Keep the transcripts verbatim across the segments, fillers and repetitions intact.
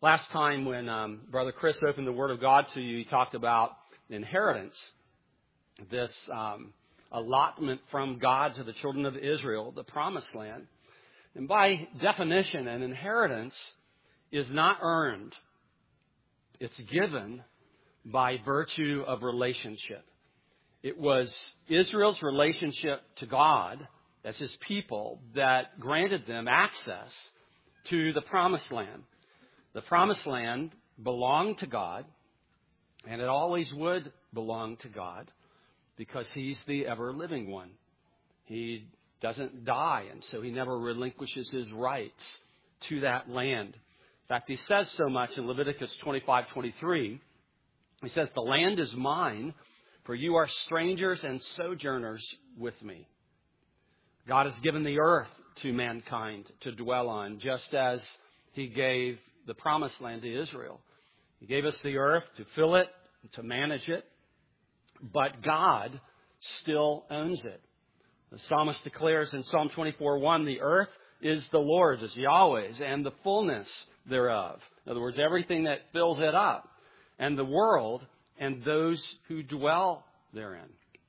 Last time when um, Brother Chris opened the Word of God to you, he talked about inheritance, this um, allotment from God to the children of Israel, the promised land. And by definition, an inheritance is not earned. It's given by virtue of relationship. It was Israel's relationship to God, as His people, that granted them access to the promised land. The promised land belonged to God, and it always would belong to God because He's the ever-living one. He doesn't die, and so He never relinquishes His rights to that land. In fact, He says so much in Leviticus twenty-five twenty-three. He says, "The land is mine, for you are strangers and sojourners with me." God has given the earth to mankind to dwell on, just as He gave the promised land to Israel. He gave us the earth to fill it, to manage it, but God still owns it. The psalmist declares in Psalm twenty-four one, "The earth is the Lord's," is Yahweh's, "and the fullness thereof." In other words, everything that fills it up, and the world and those who dwell therein.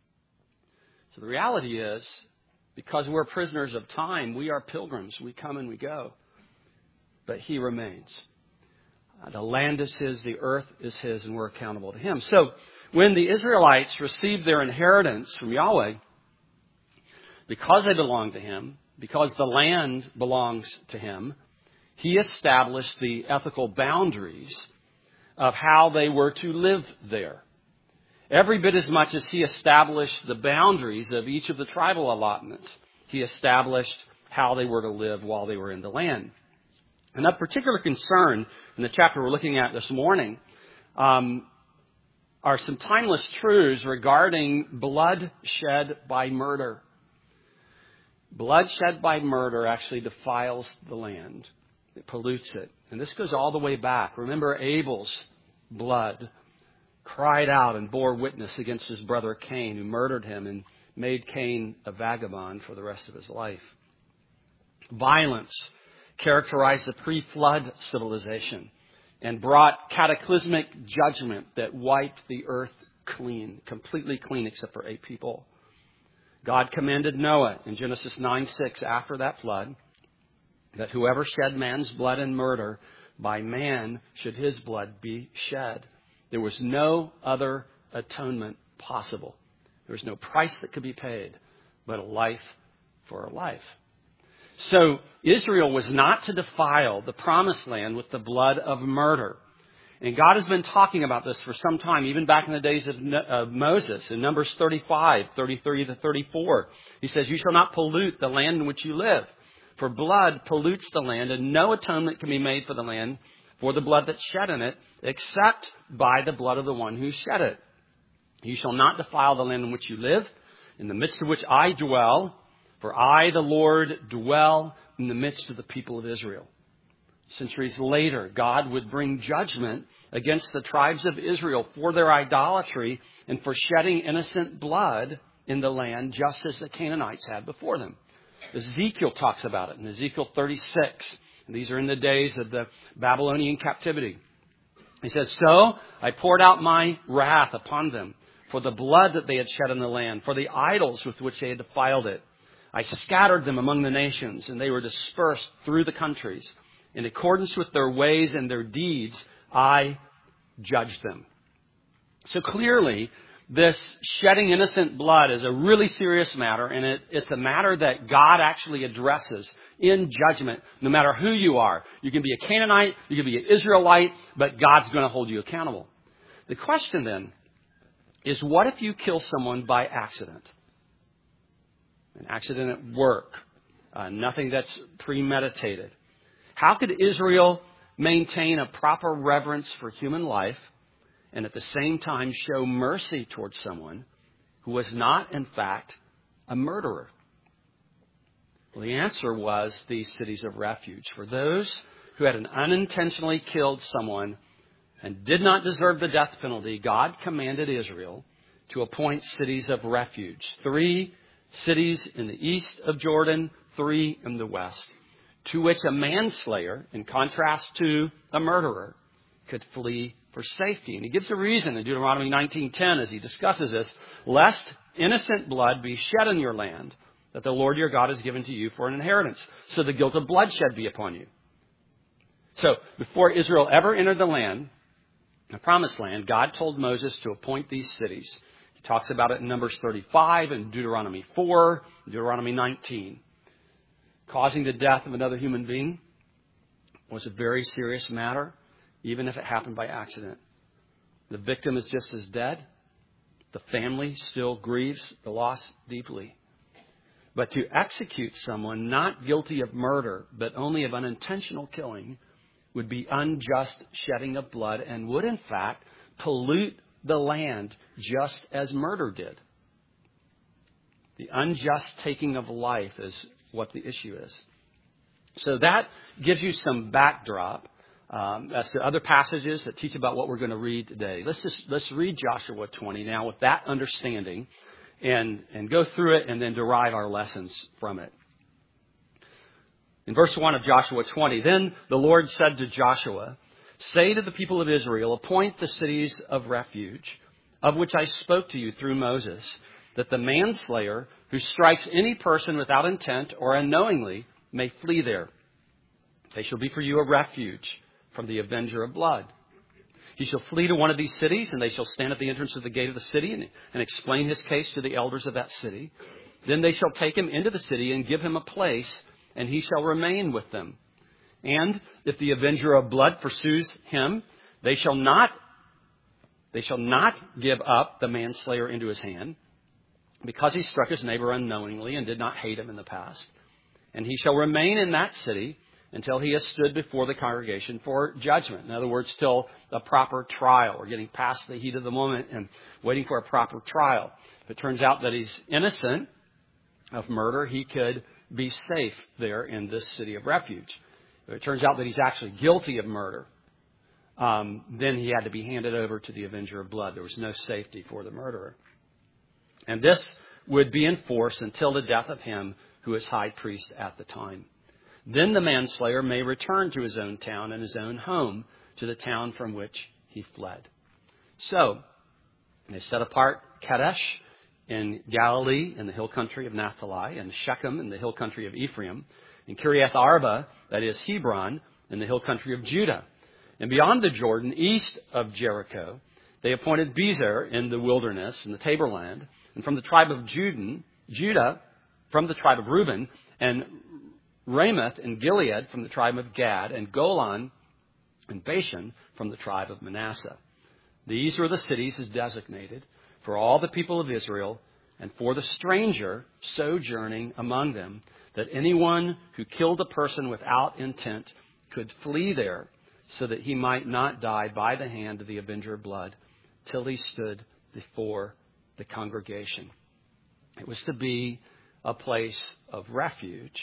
So the reality is, because we're prisoners of time, we are pilgrims. We come and we go. But He remains. Uh, the land is His, the earth is His, and we're accountable to Him. So when the Israelites received their inheritance from Yahweh, because they belong to Him, because the land belongs to Him, He established the ethical boundaries of how they were to live there. Every bit as much as He established the boundaries of each of the tribal allotments, He established how they were to live while they were in the land. And of particular concern in the chapter we're looking at this morning um, are some timeless truths regarding blood shed by murder. Blood shed by murder actually defiles the land. It pollutes it. And this goes all the way back. Remember, Abel's blood cried out and bore witness against his brother Cain, who murdered him and made Cain a vagabond for the rest of his life. Violence characterized the pre-flood civilization and brought cataclysmic judgment that wiped the earth clean, completely clean except for eight people. God commanded Noah in Genesis nine six after that flood that whoever shed man's blood in murder, by man should his blood be shed. There was no other atonement possible. There was no price that could be paid but a life for a life. So Israel was not to defile the promised land with the blood of murder. And God has been talking about this for some time, even back in the days of, of Moses. In Numbers thirty-five, thirty-three to thirty-four, He says, "You shall not pollute the land in which you live. For blood pollutes the land, and no atonement can be made for the land for the blood that's shed in it, except by the blood of the one who shed it. You shall not defile the land in which you live, in the midst of which I dwell. For I, the Lord, dwell in the midst of the people of Israel." Centuries later, God would bring judgment against the tribes of Israel for their idolatry and for shedding innocent blood in the land, just as the Canaanites had before them. Ezekiel talks about it in Ezekiel thirty-six. And these are in the days of the Babylonian captivity. He says, "So I poured out my wrath upon them for the blood that they had shed in the land, for the idols with which they had defiled it. I scattered them among the nations, and they were dispersed through the countries. In accordance with their ways and their deeds, I judged them." So clearly, this shedding innocent blood is a really serious matter, and it, it's a matter that God actually addresses in judgment, no matter who you are. You can be a Canaanite, you can be an Israelite, but God's going to hold you accountable. The question then is, what if you kill someone by accident? An accident at work, uh, nothing that's premeditated. How could Israel maintain a proper reverence for human life and at the same time show mercy towards someone who was not, in fact, a murderer? Well, the answer was these cities of refuge. For those who had unintentionally killed someone and did not deserve the death penalty, God commanded Israel to appoint cities of refuge. Three cities in the east of Jordan, three in the west. to which a manslayer, in contrast to a murderer, could flee for safety. And he gives a reason in Deuteronomy nineteen ten as he discusses this, lest innocent blood be shed in your land, that the Lord your God has given to you for an inheritance, so the guilt of bloodshed be upon you. So, before Israel ever entered the land, the promised land, God told Moses to appoint these cities. He talks about it in Numbers thirty-five and Deuteronomy four, Deuteronomy nineteen. Causing the death of another human being was a very serious matter, even if it happened by accident. The victim is just as dead. The family still grieves the loss deeply. But to execute someone not guilty of murder, but only of unintentional killing, would be unjust shedding of blood and would, in fact, pollute the land just as murder did. The unjust taking of life is what the issue is. So that gives you some backdrop um, as to other passages that teach about what we're going to read today. Let's just let's read Joshua twenty now with that understanding and, and go through it and then derive our lessons from it. In verse one of Joshua twenty, then the Lord said to Joshua, say to the people of Israel, appoint the cities of refuge, of which I spoke to you through Moses, that the manslayer who strikes any person without intent or unknowingly may flee there. They shall be for you a refuge from the avenger of blood. He shall flee to one of these cities, and they shall stand at the entrance of the gate of the city and, and explain his case to the elders of that city. Then they shall take him into the city and give him a place, and he shall remain with them. And if the avenger of blood pursues him, they shall not, they shall not give up the manslayer into his hand, because he struck his neighbor unknowingly and did not hate him in the past. And he shall remain in that city until he has stood before the congregation for judgment. In other words, till a proper trial. We're getting past the heat of the moment and waiting for a proper trial. If it turns out that he's innocent of murder, he could be safe there in this city of refuge. If it turns out that he's actually guilty of murder, um, then he had to be handed over to the avenger of blood. There was no safety for the murderer. And this would be in force until the death of him who is high priest at the time. Then the manslayer may return to his own town and his own home, to the town from which he fled. So, they set apart Kadesh in Galilee in the hill country of Naphtali, and Shechem in the hill country of Ephraim, and Kiriath Arba, that is Hebron, in the hill country of Judah. And beyond the Jordan, east of Jericho, they appointed Bezer in the wilderness, in the tableland, and from the tribe of Judah, Judah, from the tribe of Reuben, and Ramoth and Gilead from the tribe of Gad, and Golan and Bashan from the tribe of Manasseh. These were the cities as designated for all the people of Israel and for the stranger sojourning among them, that anyone who killed a person without intent could flee there, so that he might not die by the hand of the avenger of blood till he stood before the congregation. It was to be a place of refuge,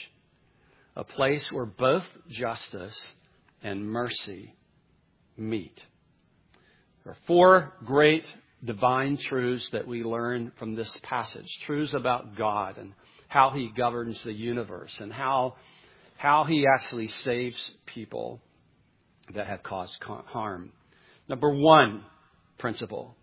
a place where both justice and mercy meet. There are four great divine truths that we learn from this passage. Truths about God and how he governs the universe and how, how he actually saves people that have caused harm. Number one principle,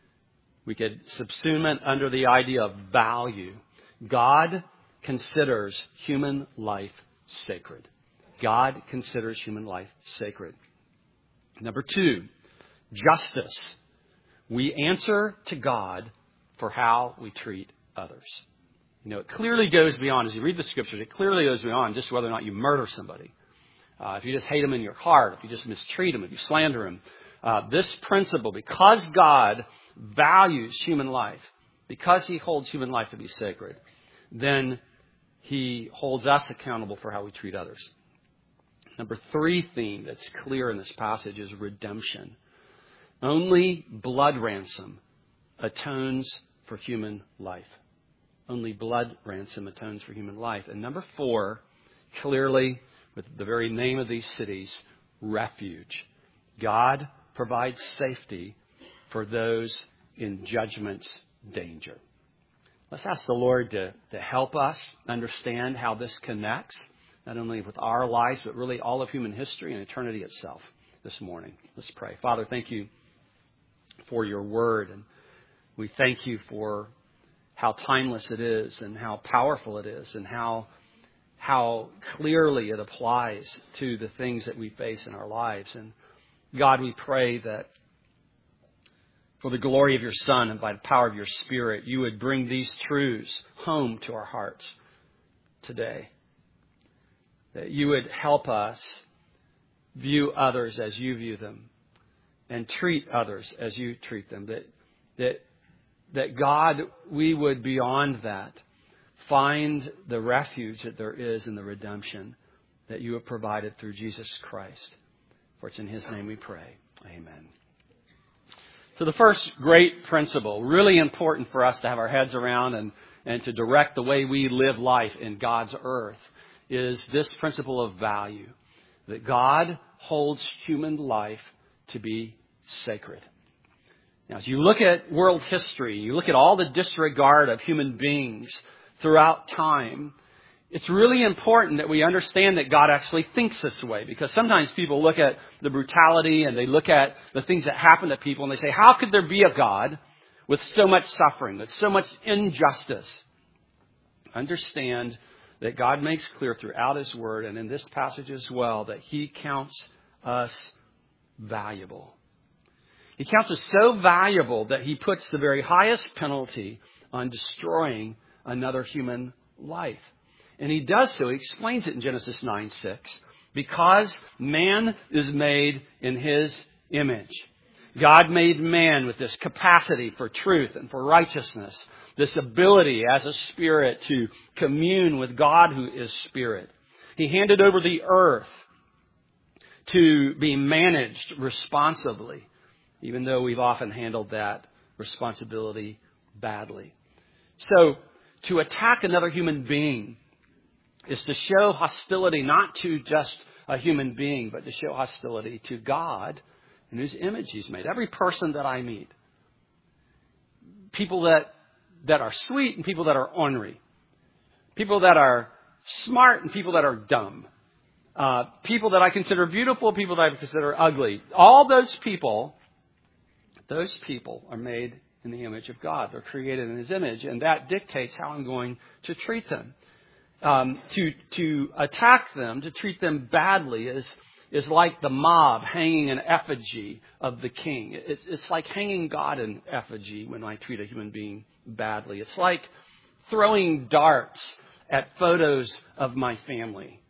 we could subsume it under the idea of value. God considers human life sacred. God considers human life sacred. Number two, justice. We answer to God for how we treat others. You know, it clearly goes beyond, as you read the scriptures, it clearly goes beyond just whether or not you murder somebody. Uh, if you just hate them in your heart, if you just mistreat them, if you slander them. Uh, this principle, because God values human life, because he holds human life to be sacred, then he holds us accountable for how we treat others. Number three theme that's clear in this passage is redemption. Only blood ransom atones for human life. Only blood ransom atones for human life. And number four, clearly, with the very name of these cities, refuge. God provides safety for those in judgment's danger. Let's ask the Lord to, to help us understand how this connects not only with our lives, but really all of human history and eternity itself this morning. Let's pray. Father, thank you for your word. And we thank you for how timeless it is and how powerful it is and how how clearly it applies to the things that we face in our lives. And God, we pray that for the glory of your Son and by the power of your Spirit, you would bring these truths home to our hearts today. That you would help us view others as you view them and treat others as you treat them. That, that, that God, we would beyond that find the refuge that there is in the redemption that you have provided through Jesus Christ. For it's in his name we pray. Amen. So the first great principle, really important for us to have our heads around and, and to direct the way we live life in God's earth, is this principle of value. That God holds human life to be sacred. Now, as you look at world history, you look at all the disregard of human beings throughout time, it's really important that we understand that God actually thinks this way. Because sometimes people look at the brutality and they look at the things that happen to people and they say, how could there be a God with so much suffering, with so much injustice? Understand that God makes clear throughout his word and in this passage as well that he counts us valuable. He counts us so valuable that he puts the very highest penalty on destroying another human life. And he does so. He explains it in Genesis nine six. Because man is made in his image. God made man with this capacity for truth and for righteousness. This ability as a spirit to commune with God who is spirit. He handed over the earth to be managed responsibly, even though we've often handled that responsibility badly. So, to attack another human being is to show hostility not to just a human being, but to show hostility to God in whose image he's made. Every person that I meet, people that, that are sweet and people that are ornery, people that are smart and people that are dumb, uh, people that I consider beautiful, people that I consider ugly, all those people, those people are made in the image of God. They're created in his image, and that dictates how I'm going to treat them. Um, to to attack them, to treat them badly is is like the mob hanging an effigy of the king. It's, it's like hanging God in effigy when I treat a human being badly. It's like throwing darts at photos of my family.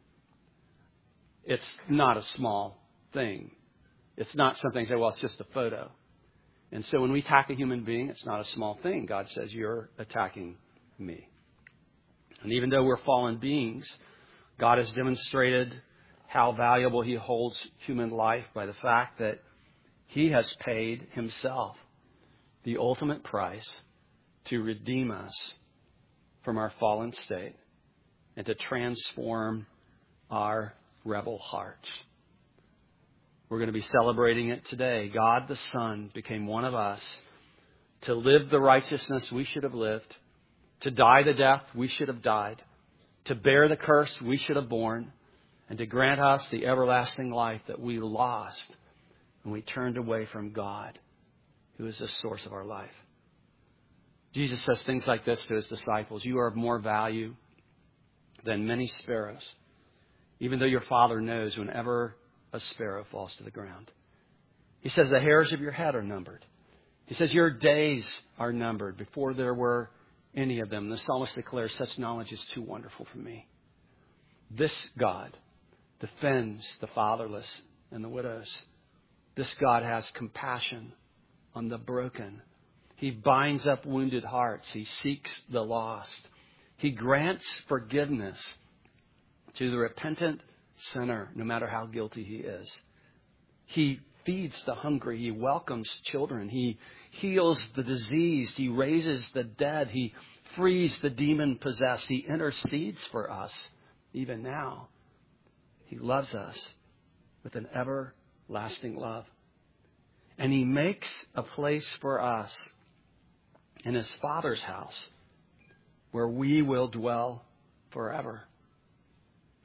It's not a small thing. It's not something you say, well, it's just a photo. And so when we attack a human being, it's not a small thing. God says, you're attacking me. And even though we're fallen beings, God has demonstrated how valuable he holds human life by the fact that he has paid himself the ultimate price to redeem us from our fallen state and to transform our rebel hearts. We're going to be celebrating it today. God the Son became one of us to live the righteousness we should have lived, to die the death we should have died, to bear the curse we should have borne, and to grant us the everlasting life that we lost when we turned away from God, who is the source of our life. Jesus says things like this to his disciples: you are of more value than many sparrows, even though your Father knows whenever a sparrow falls to the ground. He says the hairs of your head are numbered. He says your days are numbered before there were any of them. The psalmist declares, such knowledge is too wonderful for me. This God defends the fatherless and the widows. This God has compassion on the broken. He binds up wounded hearts. He seeks the lost. He grants forgiveness to the repentant sinner, no matter how guilty he is. He feeds the hungry. He welcomes children. He heals the diseased. He raises the dead. He frees the demon-possessed. He intercedes for us even now. He loves us with an everlasting love. And he makes a place for us in his Father's house where we will dwell forever.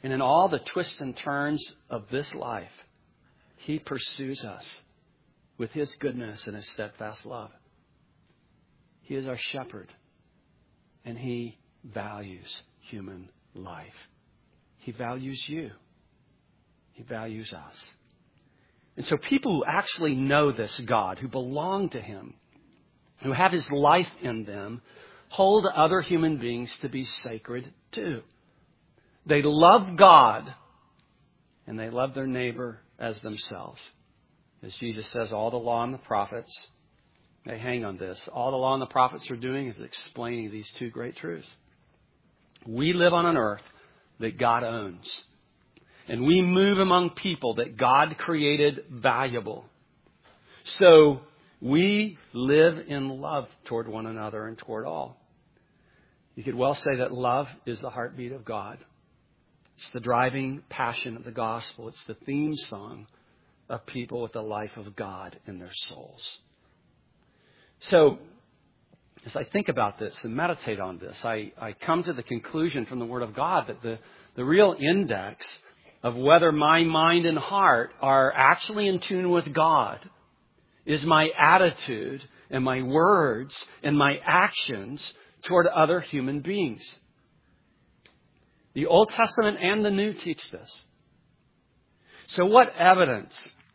And in all the twists and turns of this life, He pursues us with His goodness and His steadfast love. He is our shepherd, and He values human life. He values you. He values us. And so people who actually know this God, who belong to Him, who have His life in them, hold other human beings to be sacred too. They love God, and they love their neighbor as themselves. As Jesus says, all the law and the prophets, they hang on this. All the law and the prophets are doing is explaining these two great truths. We live on an earth that God owns. And we move among people that God created valuable. So we live in love toward one another and toward all. You could well say that love is the heartbeat of God. It's the driving passion of the gospel. It's the theme song of people with the life of God in their souls. So, as I think about this and meditate on this, I, I come to the conclusion from the Word of God that the, the real index of whether my mind and heart are actually in tune with God is my attitude and my words and my actions toward other human beings. The Old Testament and the New teach this. So what evidence,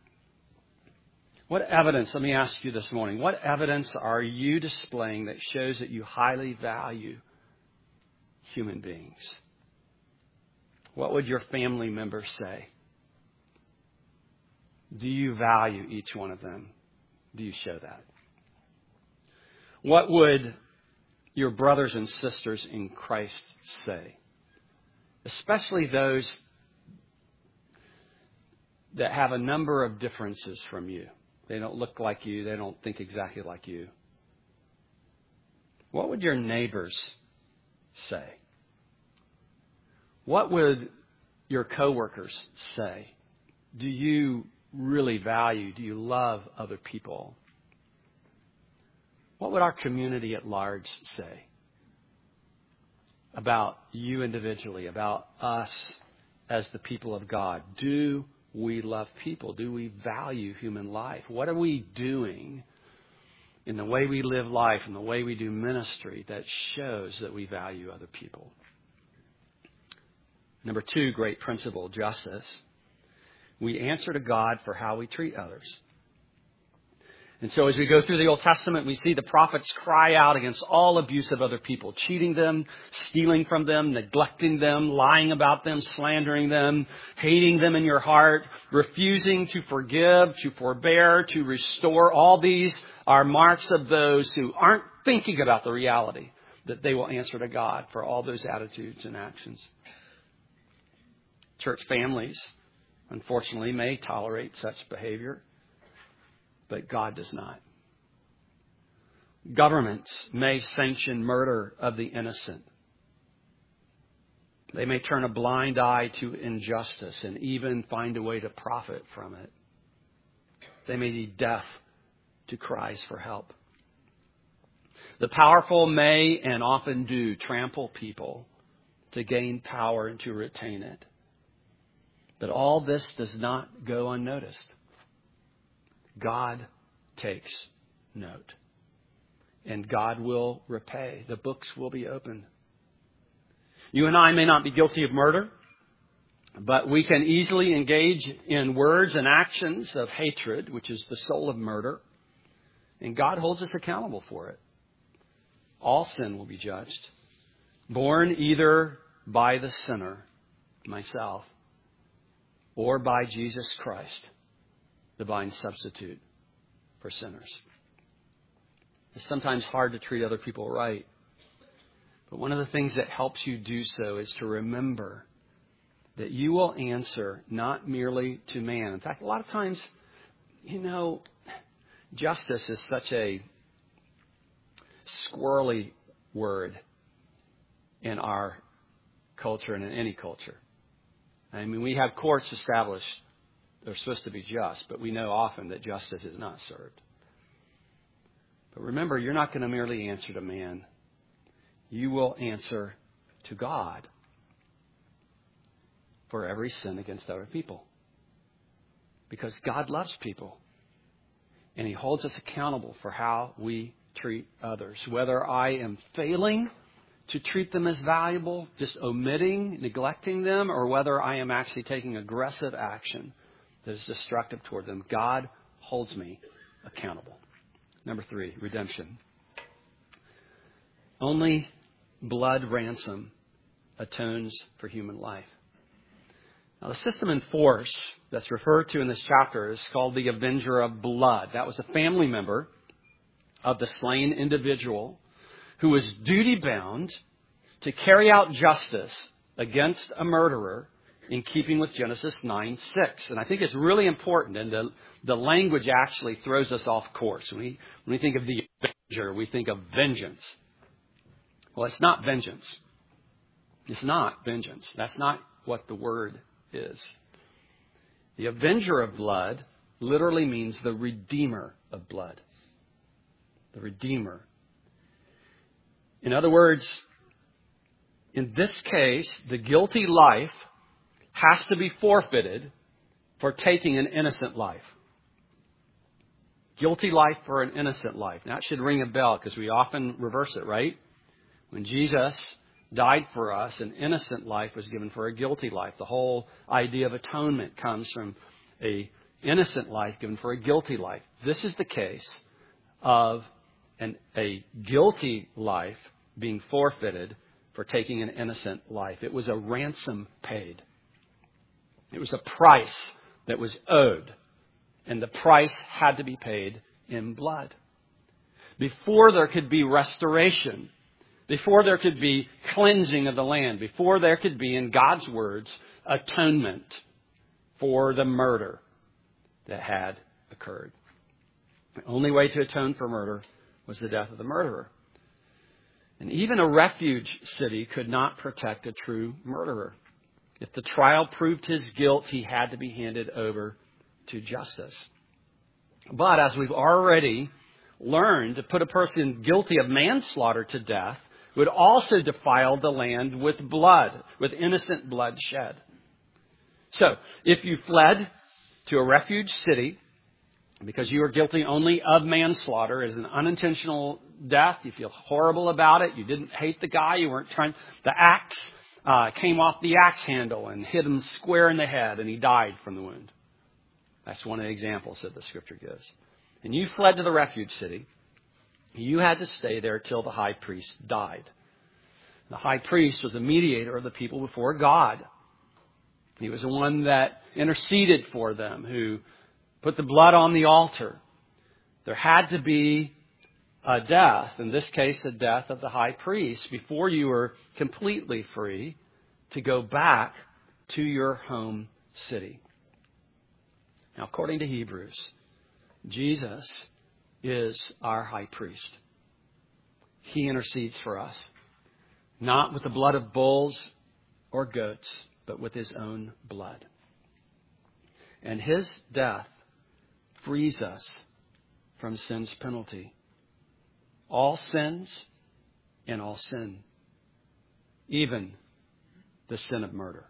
what evidence, let me ask you this morning, what evidence are you displaying that shows that you highly value human beings? What would your family members say? Do you value each one of them? Do you show that? What would your brothers and sisters in Christ say? Especially those that have a number of differences from you. They don't look like you. They don't think exactly like you. What would your neighbors say? What would your coworkers say? Do you really value, do you love other people? What would our community at large say about you individually, about us as the people of God? Do we love people? Do we value human life? What are we doing in the way we live life and the way we do ministry that shows that we value other people? Number two, great principle, justice. We answer to God for how we treat others. And so as we go through the Old Testament, we see the prophets cry out against all abuse of other people, cheating them, stealing from them, neglecting them, lying about them, slandering them, hating them in your heart, refusing to forgive, to forbear, to restore. All these are marks of those who aren't thinking about the reality that they will answer to God for all those attitudes and actions. Church families, unfortunately, may tolerate such behavior, but God does not. Governments may sanction murder of the innocent. They may turn a blind eye to injustice and even find a way to profit from it. They may be deaf to cries for help. The powerful may and often do trample people to gain power and to retain it. But all this does not go unnoticed. God takes note. And God will repay. The books will be opened. You and I may not be guilty of murder, but we can easily engage in words and actions of hatred, which is the soul of murder. And God holds us accountable for it. All sin will be judged, borne either by the sinner, myself, or by Jesus Christ, divine substitute for sinners. It's sometimes hard to treat other people right. But one of the things that helps you do so is to remember that you will answer not merely to man. In fact, a lot of times, you know, justice is such a squirrely word in our culture and in any culture. I mean, we have courts established. They're supposed to be just, but we know often that justice is not served. But remember, you're not going to merely answer to man. You will answer to God. for every sin against other people. Because God loves people. And He holds us accountable for how we treat others. Whether I am failing to treat them as valuable, just omitting, neglecting them, or whether I am actually taking aggressive action that is destructive toward them, God holds me accountable. Number three, redemption. Only blood ransom atones for human life. Now, the system in force that's referred to in this chapter is called the Avenger of Blood. That was a family member of the slain individual who was duty-bound to carry out justice against a murderer in keeping with Genesis nine six. And I think it's really important, and the, the language actually throws us off course. When we, when we think of the Avenger, we think of vengeance. Well, it's not vengeance. It's not vengeance. That's not what the word is. The Avenger of Blood literally means the Redeemer of blood. The Redeemer. In other words, in this case, the guilty life has to be forfeited for taking an innocent life. Guilty life for an innocent life. Now, that should ring a bell because we often reverse it, right? When Jesus died for us, an innocent life was given for a guilty life. The whole idea of atonement comes from a innocent life given for a guilty life. This is the case of an, a guilty life being forfeited for taking an innocent life. It was a ransom paid. It was a price that was owed. And the price had to be paid in blood. Before there could be restoration, before there could be cleansing of the land, before there could be, in God's words, atonement for the murder that had occurred. The only way to atone for murder was the death of the murderer. And even a refuge city could not protect a true murderer. If the trial proved his guilt, he had to be handed over to justice. But as we've already learned, to put a person guilty of manslaughter to death would also defile the land with blood, with innocent blood shed. So, if you fled to a refuge city because you were guilty only of manslaughter as an unintentional death, you feel horrible about it, you didn't hate the guy, you weren't trying, the axe uh, came off the axe handle and hit him square in the head and he died from the wound. That's one of the examples that the Scripture gives. And you fled to the refuge city. You had to stay there till the high priest died. The high priest was the mediator of the people before God. He was the one that interceded for them, who put the blood on the altar. There had to be a death, in this case, the death of the high priest, before you were completely free to go back to your home city. Now, according to Hebrews, Jesus is our high priest. He intercedes for us, not with the blood of bulls or goats, but with His own blood. And His death frees us from sin's penalty. All sins and all sin, even the sin of murder.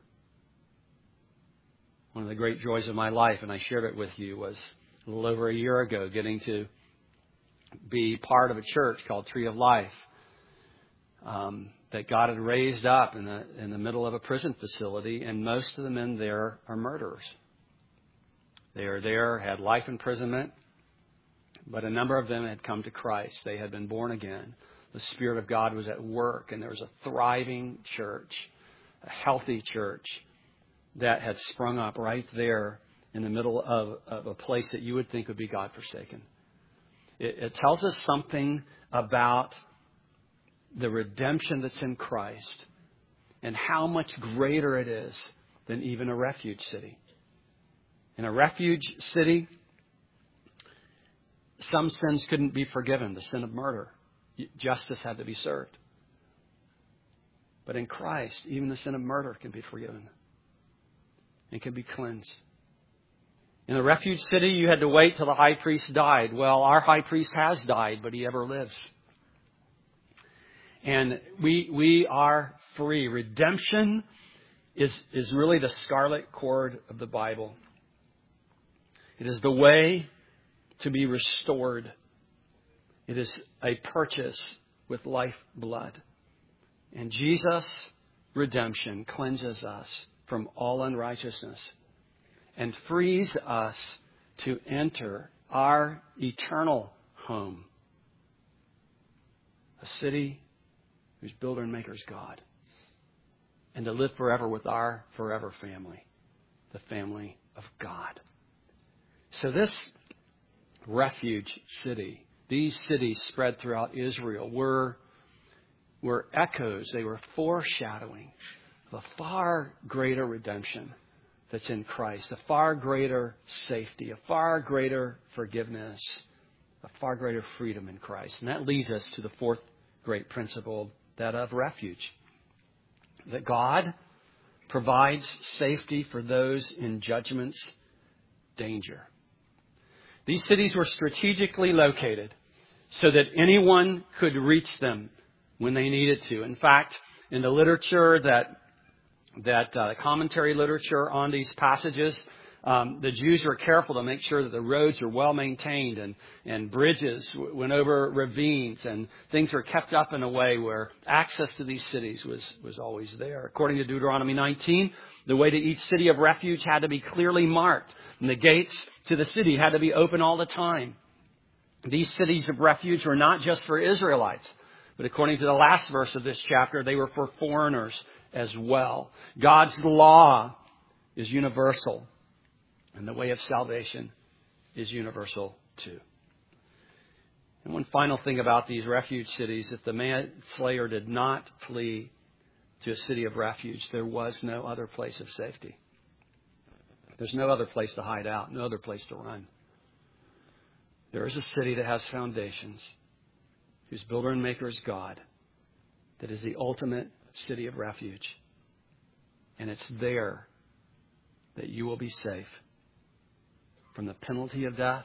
One of the great joys of my life, and I shared it with you, was a little over a year ago getting to be part of a church called Tree of Life um, that God had raised up in the, in the middle of a prison facility, and most of the men there are murderers. They are there, had life imprisonment, but a number of them had come to Christ. They had been born again. The Spirit of God was at work, and there was a thriving church, a healthy church that had sprung up right there in the middle of, of a place that you would think would be God-forsaken. It, it tells us something about the redemption that's in Christ and how much greater it is than even a refuge city. In a refuge city, some sins couldn't be forgiven. The sin of murder. Justice had to be served. But in Christ, even the sin of murder can be forgiven. It can be cleansed. In the refuge city, you had to wait till the high priest died. Well, our high priest has died, but he ever lives. And we we are free. Redemption is, is really the scarlet cord of the Bible. It is the way to be restored. It is a purchase with life blood. And Jesus' redemption cleanses us from all unrighteousness and frees us to enter our eternal home, a city whose builder and maker is God, and to live forever with our forever family, the family of God. So this refuge city, these cities spread throughout Israel were, were echoes, they were foreshadowing of a far greater redemption that's in Christ, a far greater safety, a far greater forgiveness, a far greater freedom in Christ. And that leads us to the fourth great principle, that of refuge. That God provides safety for those in judgment's danger. These cities were strategically located so that anyone could reach them when they needed to. In fact, in the literature that that uh, commentary literature on these passages, um, the Jews were careful to make sure that the roads were well maintained and, and bridges w- went over ravines and things were kept up in a way where access to these cities was, was always there. According to Deuteronomy nineteen, the way to each city of refuge had to be clearly marked, and the gates to the city had to be open all the time. These cities of refuge were not just for Israelites, but according to the last verse of this chapter, they were for foreigners as well. God's law is universal, and the way of salvation is universal too. And one final thing about these refuge cities, if the manslayer did not flee to a city of refuge, there was no other place of safety. There's no other place to hide out, no other place to run. There is a city that has foundations, whose builder and maker is God, that is the ultimate city of refuge. And it's there that you will be safe from the penalty of death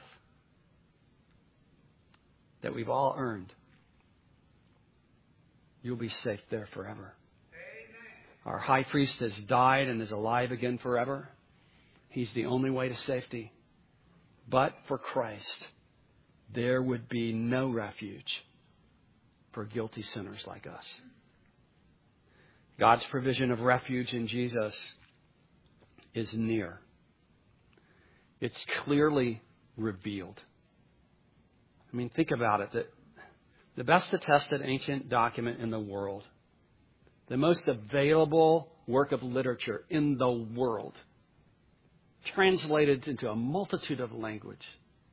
that we've all earned. You'll be safe there forever. Amen. Our high priest has died and is alive again forever. He's the only way to safety. But for Christ, there would be no refuge for guilty sinners like us. God's provision of refuge in Jesus is near. It's clearly revealed. I mean, think about it. The, the best attested ancient document in the world, the most available work of literature in the world, translated into a multitude of language,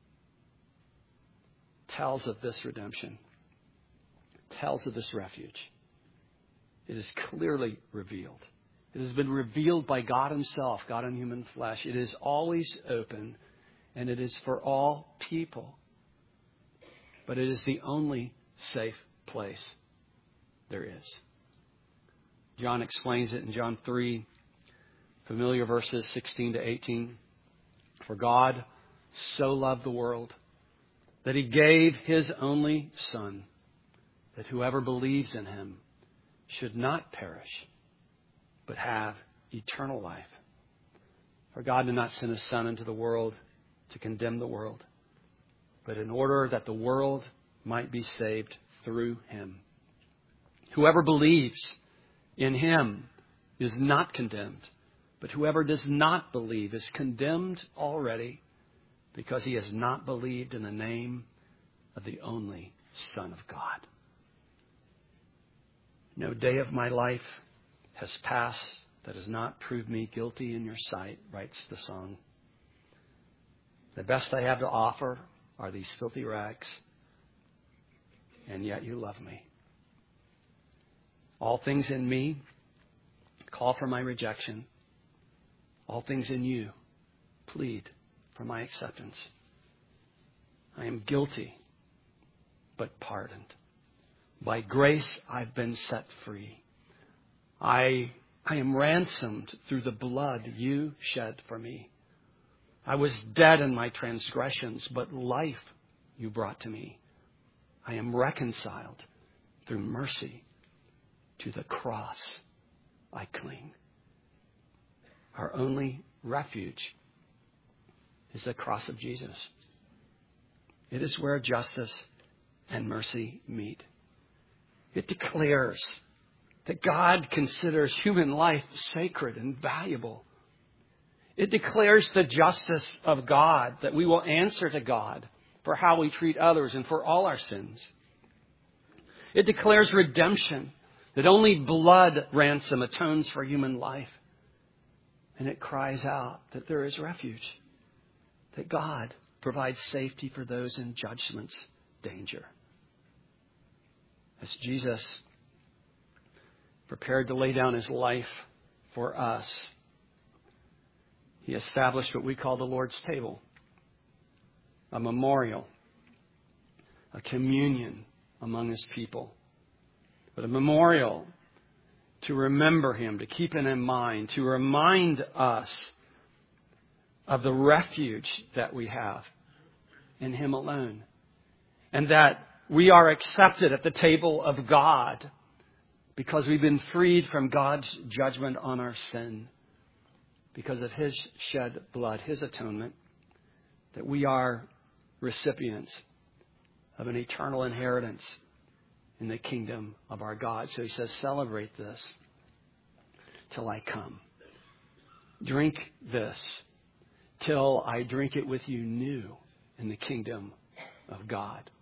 tells of this redemption, tells of this refuge. It is clearly revealed. It has been revealed by God Himself, God in human flesh. It is always open, and it is for all people. But it is the only safe place there is. John explains it in John three, familiar verses sixteen to eighteen. For God so loved the world that He gave His only Son, that whoever believes in Him should not perish, but have eternal life. For God did not send His Son into the world to condemn the world, but in order that the world might be saved through Him. Whoever believes in Him is not condemned, but whoever does not believe is condemned already, because he has not believed in the name of the only Son of God. No day of my life has passed that has not proved me guilty in your sight, writes the song. The best I have to offer are these filthy rags, and yet you love me. All things in me call for my rejection. All things in you plead for my acceptance. I am guilty, but pardoned. By grace, I've been set free. I, I am ransomed through the blood you shed for me. I was dead in my transgressions, but life you brought to me. I am reconciled through mercy. To the cross I cling. our only refuge is the cross of Jesus. It is where justice and mercy meet. It declares that God considers human life sacred and valuable. It declares the justice of God, that we will answer to God for how we treat others and for all our sins. It declares redemption, that only blood ransom atones for human life. And it cries out that there is refuge, that God provides safety for those in judgment's danger. As Jesus prepared to lay down his life for us, he established what we call the Lord's table, a memorial, a communion among his people, but a memorial to remember him, to keep him in mind, to remind us of the refuge that we have in him alone, and that we are accepted at the table of God because we've been freed from God's judgment on our sin because of his shed blood, his atonement, that we are recipients of an eternal inheritance in the kingdom of our God. So he says, celebrate this till I come. Drink this till I drink it with you new in the kingdom of God.